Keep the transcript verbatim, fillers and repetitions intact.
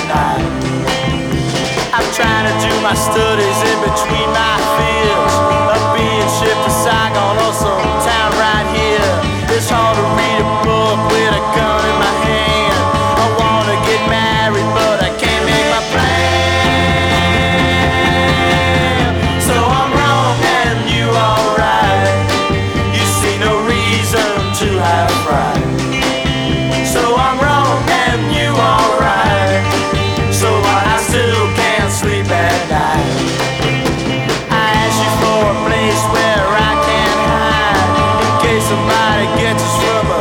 night. I'm trying to do my studies in between my fears of being shipped to Saigon or some town right here. It's hard to read a book with a gun in my hand. I wanna get married, but I can't make my plan. So I'm wrong and you are right. You see no reason to have pride. So I'm wrong and you are right. So I still can't sleep at night. I ask you for a place where I can hide in case somebody gets us from